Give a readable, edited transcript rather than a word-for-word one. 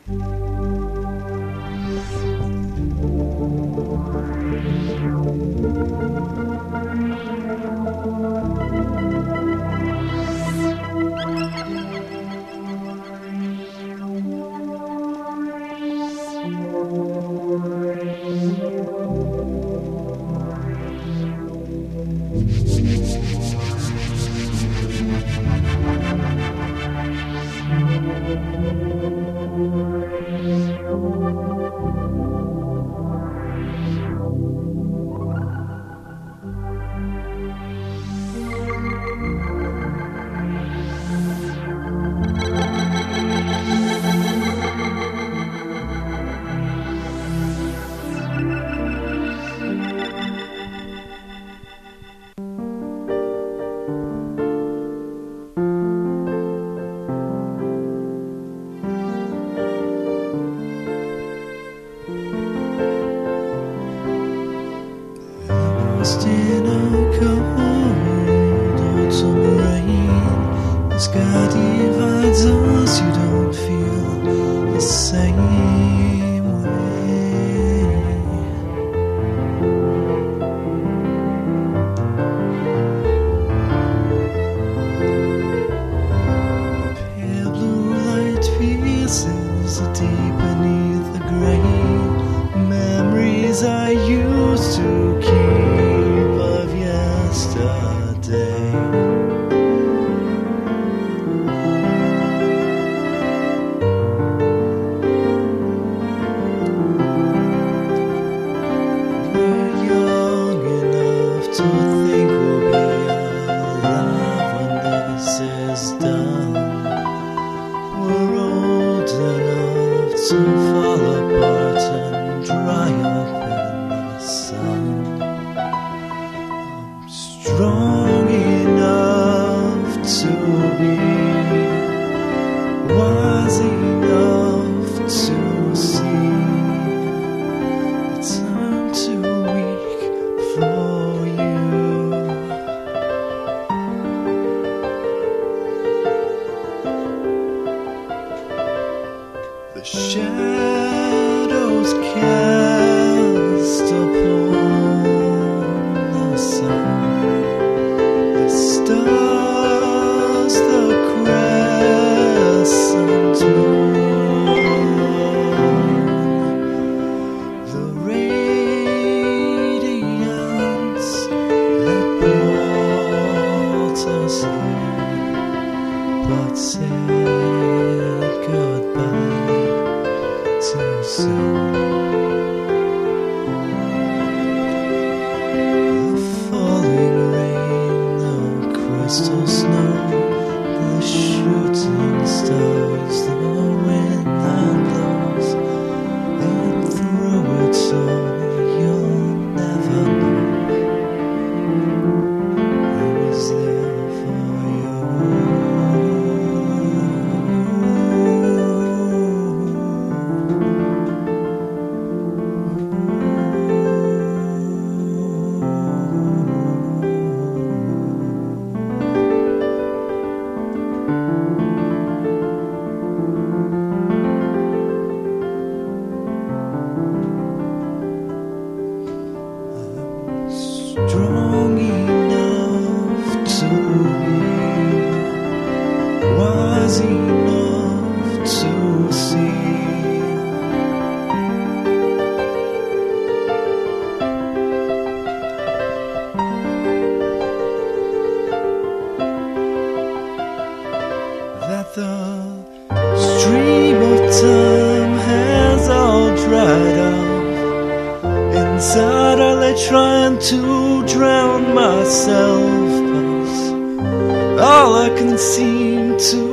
Lost in a cold autumn rain, the sky divides us, you don't feel the same way. Pale blue light pierces deep beneath the grey. Memories I used to keep of yesterday. We're young enough to think we'll be alive when this is done. We're old enough to fall apart and dry up in the sun. I'm strong enough to be wise enough to see that I'm too weak for you. The shadows cast upon the sun, the stars, the crescent moon, the radiance that brought us here, but said goodbye too soon. The falling rain, the crystal snow, the shooting stars, the wind that blows, and through it all you'll never know I was there for you. Strong enough to be wise enough to see that the stream of time has all dried up. Inside I lay trying to drown myself, but all I can seem to